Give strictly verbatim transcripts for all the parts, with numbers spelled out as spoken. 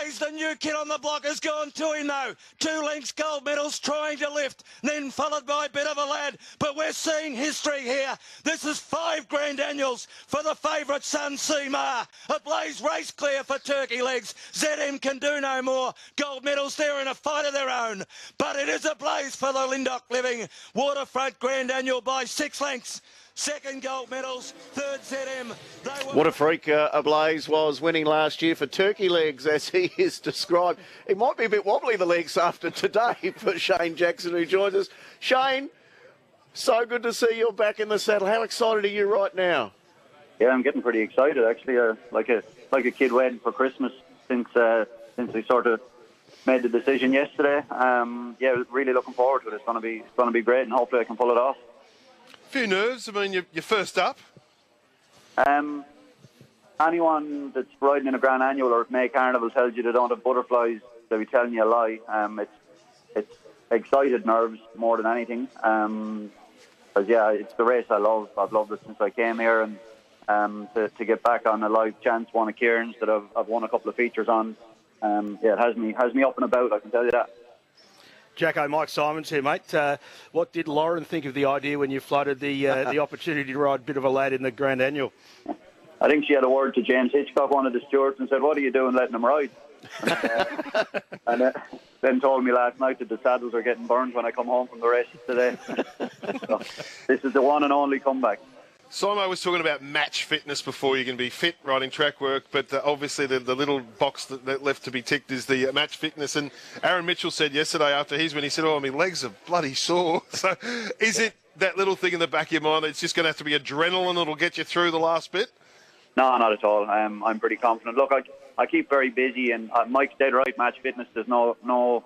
Blaze, the new kid on the block, has gone to him though. Two lengths gold medals trying to lift, then followed by a bit of a lad. But we're seeing history here. This is five grand annuals for the favourite Sun Seamar. A Blaze race clear for Turkey Legs. Z M can do no more. Gold medals there in a fight of their own. But it is a Blaze for the Lindock Living. Waterfront grand annual by six lengths. Second gold medals, third Z M. They were... What a freak uh, Ablaze was winning last year for Turkey Legs, as he is described. He might be a bit wobbly, the legs, after today for Shane Jackson, who joins us. Shane, so good to see you back in the saddle. How excited are you right now? Yeah, I'm getting pretty excited, actually. Uh, like a like a kid waiting for Christmas since uh, since we sort of made the decision yesterday. Um, yeah, really looking forward to it. It's going to be it's going to be great, and hopefully I can pull it off. Few nerves. I mean, you're, you're first up. Um, anyone that's riding in a Grand Annual or May Carnival tells you they don't have butterflies, they'll be telling you a lie. Um, it's it's excited nerves more than anything. Um, because yeah, it's the race I love. I've loved it since I came here, and um, to, to get back on a live chance, one of Kieran's that I've, I've won a couple of features on. Um, yeah, it has me has me up and about. I can tell you that. Jacko, Mike Simons here, mate. Uh, what did Lauren think of the idea when you floated the uh, the opportunity to ride a bit of a lad in the Grand Annual? I think she had a word to James Hitchcock, one of the stewards, and said, "What are you doing letting him ride?" And, uh, and uh, then told me last night that the saddles are getting burned when I come home from the races today. So, this is the one and only comeback. Simo was talking about match fitness before. You can be fit riding track work, but uh, obviously the, the little box that, that left to be ticked is the uh, match fitness. And Aaron Mitchell said yesterday after his win, he said, "Oh, my legs are bloody sore." So is it that little thing in the back of your mind that it's just going to have to be adrenaline that'll get you through the last bit? No, not at all. Um, I'm pretty confident. Look, I, I keep very busy, and uh, Mike's dead right. Match fitness, there's no no.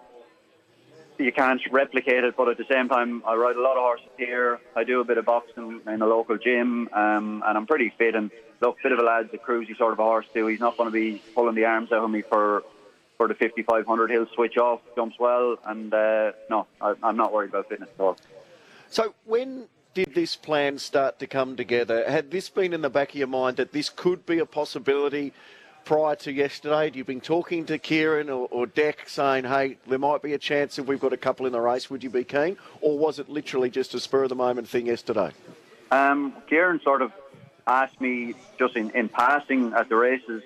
You can't replicate it, but at the same time, I ride a lot of horses here. I do a bit of boxing in a local gym, um, and I'm pretty fit. And look, bit of a lad's a cruisy sort of a horse too. He's not going to be pulling the arms out of me for for the fifty-five hundred. He'll switch off, jumps well, and uh, no, I, I'm not worried about fitness at all. So when did this plan start to come together? Had this been in the back of your mind that this could be a possibility prior to yesterday? Had you been talking to Kieran or, or Deck saying, hey, there might be a chance if we've got a couple in the race, would you be keen? Or was it literally just a spur-of-the-moment thing yesterday? Um, Kieran sort of asked me just in, in passing at the races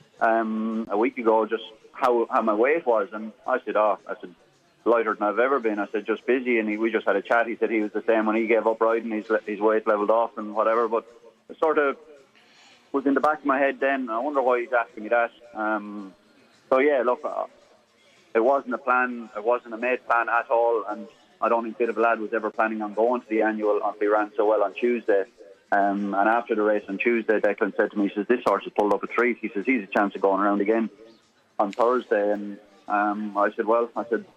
um, a week ago just how, how my weight was. And I said, oh, I said, lighter than I've ever been. I said, just busy. And he, we just had a chat. He said he was the same when he gave up riding. His, his weight levelled off and whatever. But it sort of was in the back of my head then. I wonder why he's asking me that. Um, so, yeah, look, uh, it wasn't a plan. It wasn't a made plan at all. And I don't think Bit of a Lad was ever planning on going to the annual until he ran so well on Tuesday. Um, and after the race on Tuesday, Declan said to me, he says, this horse has pulled up a treat. He says, he's a chance of going around again on Thursday. And um, I said, well, I said,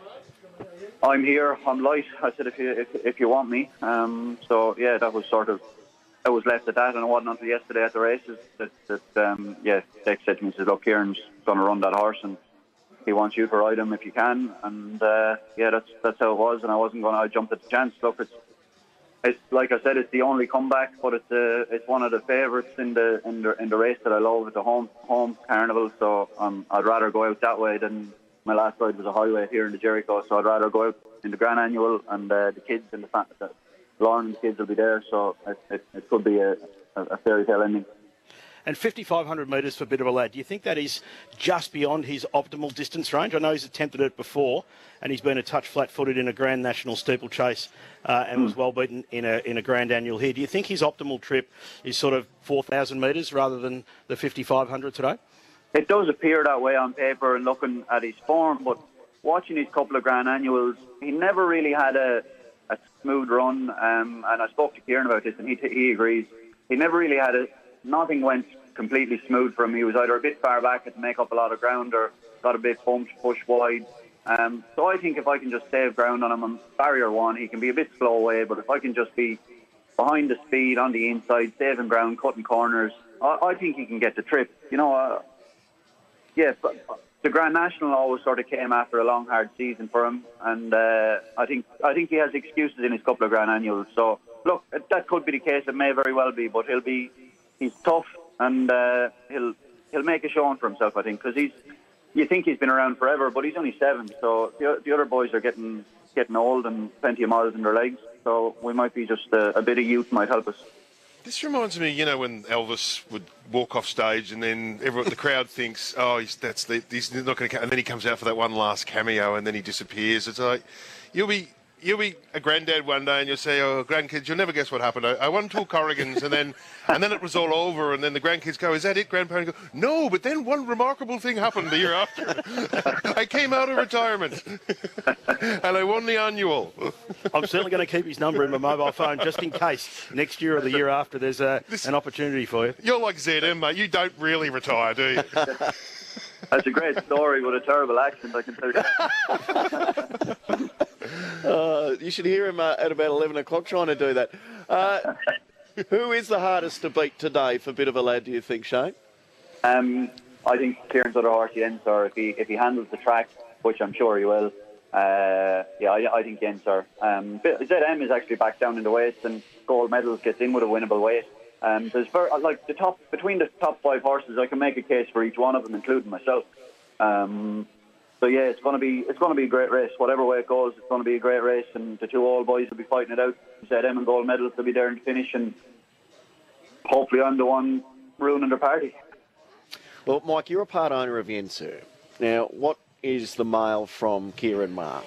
I'm here, I'm light. I said, if you if, if you want me. Um, so, yeah, that was sort of, I was left at that, and it wasn't until yesterday at the races that, that um, yeah, Deck said to me, he said, look, Kieran's going to run that horse, and he wants you to ride him if you can. And, uh, yeah, that's that's how it was, and I wasn't going to, I jumped at the chance. Look, it's, it's like I said, it's the only comeback, but it's uh, it's one of the favourites in the, in the in the race that I love at the home home carnival, so um, I'd rather go out that way than my last ride was a highway here in the Jericho, so I'd rather go out in the Grand Annual, and uh, the kids and the fact that Lauren and the kids will be there, so it, it, it could be a, a fairy tale ending. And fifty-five hundred metres for Bit of a Lad, do you think that is just beyond his optimal distance range? I know he's attempted it before, and he's been a touch flat-footed in a Grand National steeplechase uh, and mm. was well beaten in a in a Grand Annual here. Do you think his optimal trip is sort of four thousand metres rather than the fifty-five hundred today? It does appear that way on paper and looking at his form, but watching his couple of Grand Annuals, he never really had a, a smooth run. Um, and I spoke to Kieran about this, and he he agrees. He never really had a. Nothing went completely smooth for him. He was either a bit far back to make up a lot of ground, or got a bit bumped, pushed wide. Um, so I think if I can just save ground on him on barrier one, he can be a bit slow away. But if I can just be behind the speed on the inside, saving ground, cutting corners, I, I think he can get the trip. You know. Uh, Yes, yeah, the Grand National always sort of came after a long, hard season for him, and uh, I think I think he has excuses in his couple of Grand Annuals. So, look, that could be the case. It may very well be, but he'll be he's tough, and uh, he'll he'll make a showing for himself. I think because he's you think he's been around forever, but he's only seven. So the, the other boys are getting getting old and plenty of miles in their legs. So we might be just a, a bit of youth might help us. This reminds me, you know, when Elvis would walk off stage and then everyone, the crowd thinks, oh, he's, that's the, he's not going to, and then he comes out for that one last cameo and then he disappears. It's like, you'll be, you'll be a granddad one day and you'll say, oh, grandkids, you'll never guess what happened. I, I won two Corrigans and then, and then it was all over. And then the grandkids go, is that it, grandparents go, no, but then one remarkable thing happened the year after. I came out of retirement and I won the annual. I'm certainly going to keep his number in my mobile phone just in case next year or the year after there's a, This- an opportunity for you. You're like Z M, mate. You don't really retire, do you? That's a great story with a terrible accent, I can tell you. Uh, you should hear him uh, at about eleven o'clock trying to do that. Uh, who is the hardest to beat today for Bit of a Lad, do you think, Shane? Um, I think Kieran's other horse, Yensar, if he if he handles the track, which I'm sure he will. Uh, yeah, I, I think Yensar. Um, Z M is actually back down in the weights, and gold medals gets in with a winnable weight. Um, there's very, like the top between the top five horses, I can make a case for each one of them, including myself. Um, so yeah, it's going to be it's going to be a great race. Whatever way it goes, it's going to be a great race, and the two old boys will be fighting it out. Z M and gold medals will be there in the finish, and hopefully I'm the one ruining their party. Well, Mike, you're a part owner of Yensur. Now, what is the mail from Kieran Maher?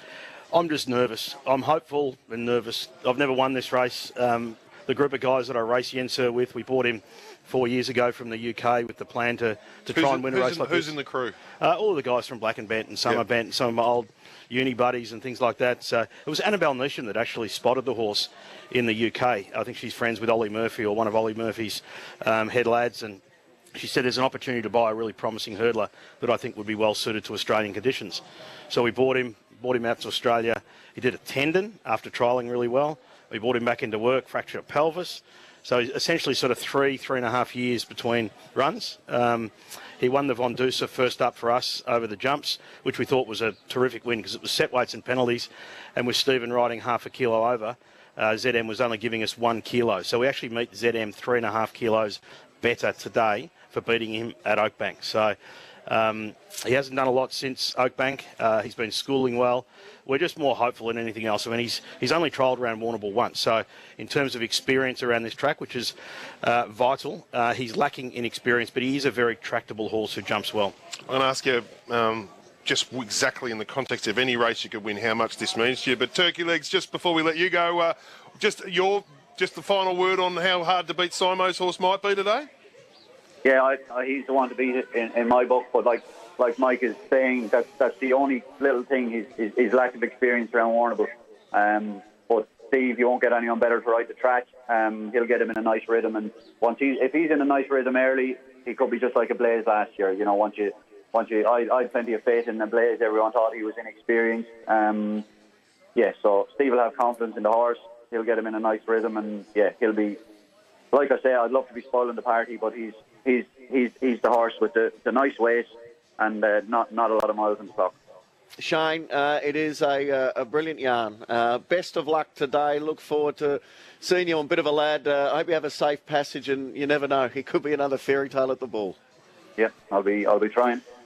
I'm just nervous. I'm hopeful and nervous. I've never won this race. Um, the group of guys that I race Yensur with, we bought him four years ago from the U K with the plan to, to try Who's and in- win a who's race in- like Who's this. in the crew? Uh, all of the guys from Black and Benton, Summer Yeah. Benton, some of my old uni buddies and things like that. So it was Annabelle Neesham that actually spotted the horse in the U K. I think she's friends with Ollie Murphy or one of Ollie Murphy's um, head lads, and she said there's an opportunity to buy a really promising hurdler that I think would be well suited to Australian conditions. So we bought him, bought him out to Australia. He did a tendon after trialling really well. We brought him back into work, fractured a pelvis. So essentially sort of three, three and a half years between runs. Um, he won the Von Duser first up for us over the jumps, which we thought was a terrific win because it was set weights and penalties. And with Stephen riding half a kilo over, uh, Z M was only giving us one kilo. So we actually meet Z M three and a half kilos better today for beating him at Oakbank. So um, he hasn't done a lot since Oakbank. Uh, he's been schooling well. We're just more hopeful than anything else. I mean, he's he's only trialled around Warrnambool once. So in terms of experience around this track, which is uh, vital, uh, he's lacking in experience, but he is a very tractable horse who jumps well. I'm going to ask you um, just exactly in the context of any race you could win how much this means to you. But Turkey Legs, just before we let you go, uh, just your just the final word on how hard to beat Simo's horse might be today? Yeah, I, I, he's the one to beat it in, in my book. But like like Mike is saying, that's that's the only little thing, his, his, his lack of experience around Warrnambool. Um, but Steve, you won't get anyone better to ride the track. Um, he'll get him in a nice rhythm, and once he if he's in a nice rhythm early, he could be just like a Blaze last year. You know, once you once you, I, I had plenty of faith in the Blaze. Everyone thought he was inexperienced. Um, yeah, so Steve will have confidence in the horse. He'll get him in a nice rhythm, and yeah, he'll be. Like I say, I'd love to be spoiling the party, but he's he's he's he's the horse with the, the nice weight and uh, not not a lot of miles in stock. Shane, uh, it is a, uh, a brilliant yarn. Uh, best of luck today. Look forward to seeing you on Bit of a Lad. Uh, I hope you have a safe passage, and you never know, it could be another fairy tale at the ball. Yeah, I'll be I'll be trying.